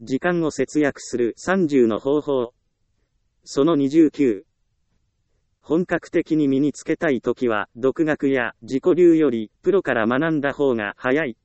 時間を節約する30の方法。その29。本格的に身につけたいときは、独学や自己流よりプロから学んだ方が早い。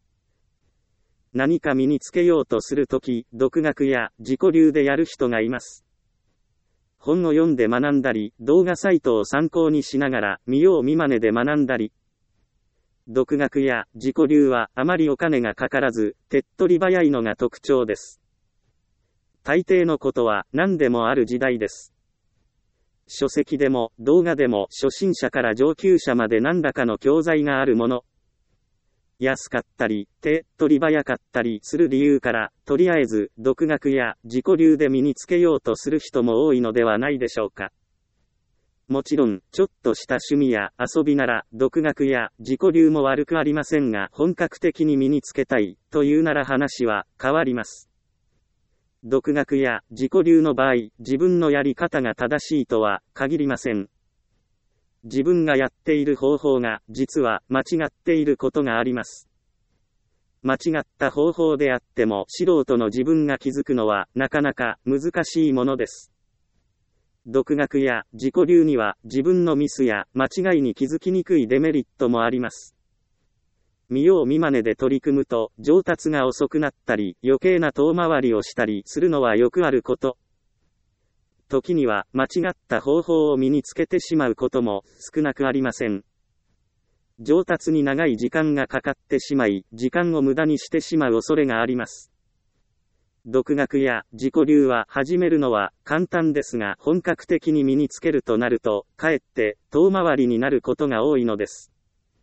何か身につけようとするとき、独学や自己流でやる人がいます。本を読んで学んだり、動画サイトを参考にしながら見よう見まねで学んだり。独学や自己流はあまりお金がかからず、手っ取り早いのが特徴です。大抵のことは何でもある時代です。書籍でも動画でも初心者から上級者まで何らかの教材があるもの。安かったり、手っ取り早かったりする理由から、とりあえず独学や自己流で身につけようとする人も多いのではないでしょうか。もちろん、ちょっとした趣味や遊びなら、独学や自己流も悪くありませんが、本格的に身につけたい、というなら話は変わります。独学や自己流の場合、自分のやり方が正しいとは限りません。自分がやっている方法が、実は間違っていることがあります。間違った方法であっても、素人の自分が気づくのは、なかなか難しいものです。独学や自己流には自分のミスや間違いに気づきにくいデメリットもあります。見よう見まねで取り組むと上達が遅くなったり余計な遠回りをしたりするのはよくあること。時には間違った方法を身につけてしまうことも少なくありません。上達に長い時間がかかってしまい、時間を無駄にしてしまう恐れがあります。独学や自己流は始めるのは簡単ですが、本格的に身につけるとなると、かえって遠回りになることが多いのです。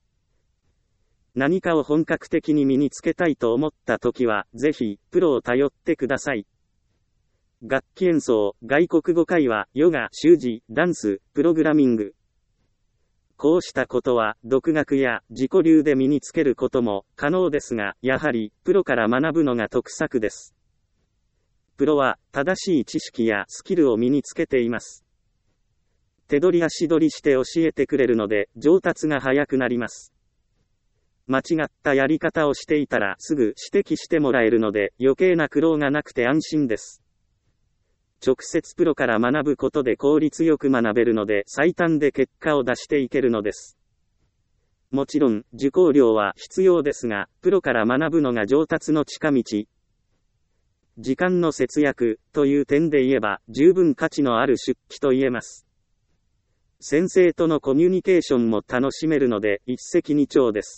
何かを本格的に身につけたいと思ったときは、ぜひ、プロを頼ってください。楽器演奏、外国語会話、ヨガ、習字、ダンス、プログラミング。こうしたことは、独学や自己流で身につけることも可能ですが、やはり、プロから学ぶのが得策です。プロは、正しい知識やスキルを身につけています。手取り足取りして教えてくれるので、上達が早くなります。間違ったやり方をしていたらすぐ指摘してもらえるので余計な苦労がなくて安心です。直接プロから学ぶことで効率よく学べるので最短で結果を出していけるのです。もちろん受講料は必要ですが、プロから学ぶのが上達の近道。時間の節約という点で言えば十分価値のある出費と言えます。先生とのコミュニケーションも楽しめるので一石二鳥です。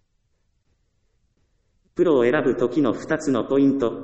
プロを選ぶときの2つのポイント。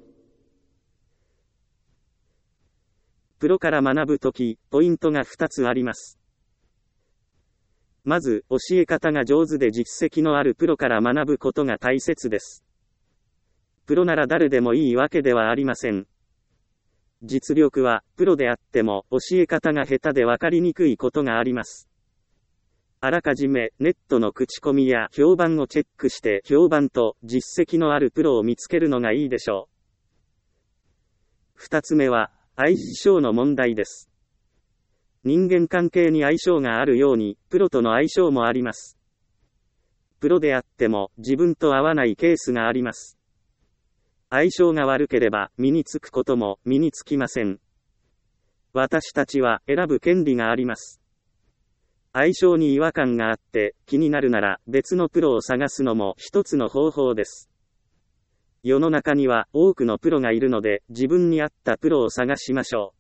プロから学ぶとき、ポイントが2つあります。まず、教え方が上手で実績のあるプロから学ぶことが大切です。プロなら誰でもいいわけではありません。実力は、プロであっても、教え方が下手で分かりにくいことがあります。あらかじめネットの口コミや評判をチェックして評判と実績のあるプロを見つけるのがいいでしょう。二つ目は相性の問題です。人間関係に相性があるようにプロとの相性もあります。プロであっても自分と合わないケースがあります。相性が悪ければ身につくことも身につきません。私たちは選ぶ権利があります。相性に違和感があって気になるなら別のプロを探すのも一つの方法です。世の中には多くのプロがいるので自分に合ったプロを探しましょう。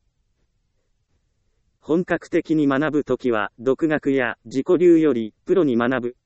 本格的に学ぶときは独学や自己流よりプロに学ぶ。